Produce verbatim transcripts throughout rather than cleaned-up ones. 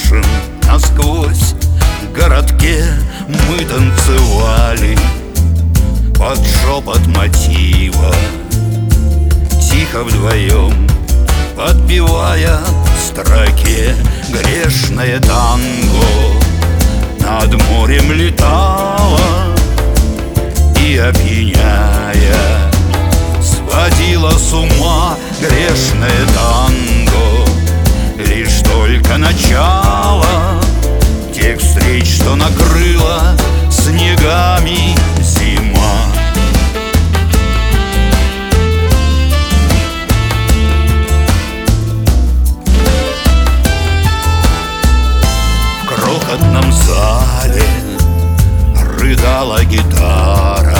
промерзшем насквозь городке мы танцевали под шепот мотива, тихо вдвоем подпевая в строке грешное танго. Над морем летала и, опьяняя, сводила с ума грешное танго. Лишь только начало тех встреч, что накрыла снегами зима. В крохотном зале рыдала гитара,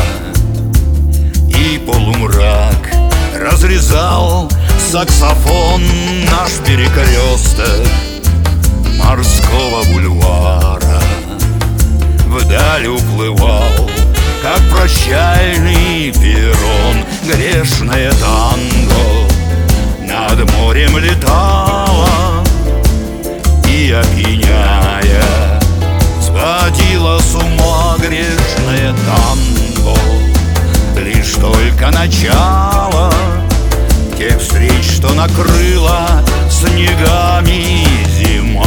и полумрак разрезал саксофон наш перекресток морского бульвара. Вдаль уплывал, как прощальный перрон, грешное танго. Над морем летала и, опьяняя, сводила с ума грешное танго. Лишь только начало тех встреч, что накрыла снегами зима.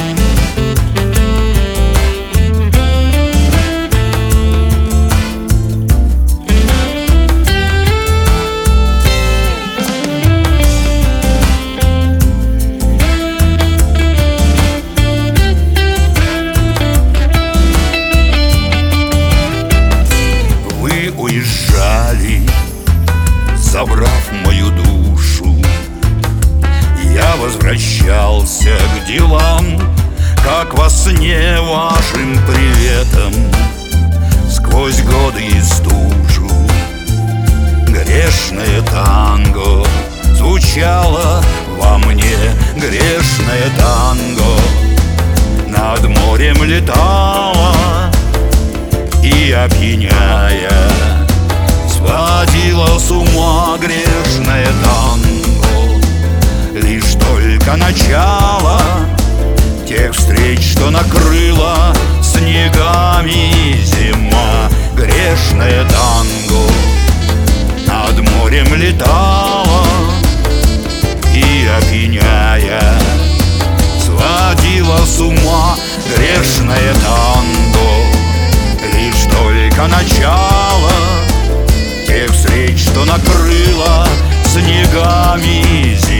Вы уезжали, забрав мою душу. Я возвращался к делам, как во сне, вашим приветом сквозь годы и стужу. Грешное танго звучало во мне, грешное танго. Над морем летала и, опьяняя, сводила с ума грешное танго. Лишь только начало тех встреч, что накрыла снегами зима. Грешное танго над морем летала и, опьяняя, сводила с ума грешное танго. Лишь только начало тех встреч, что накрыла снегами зима.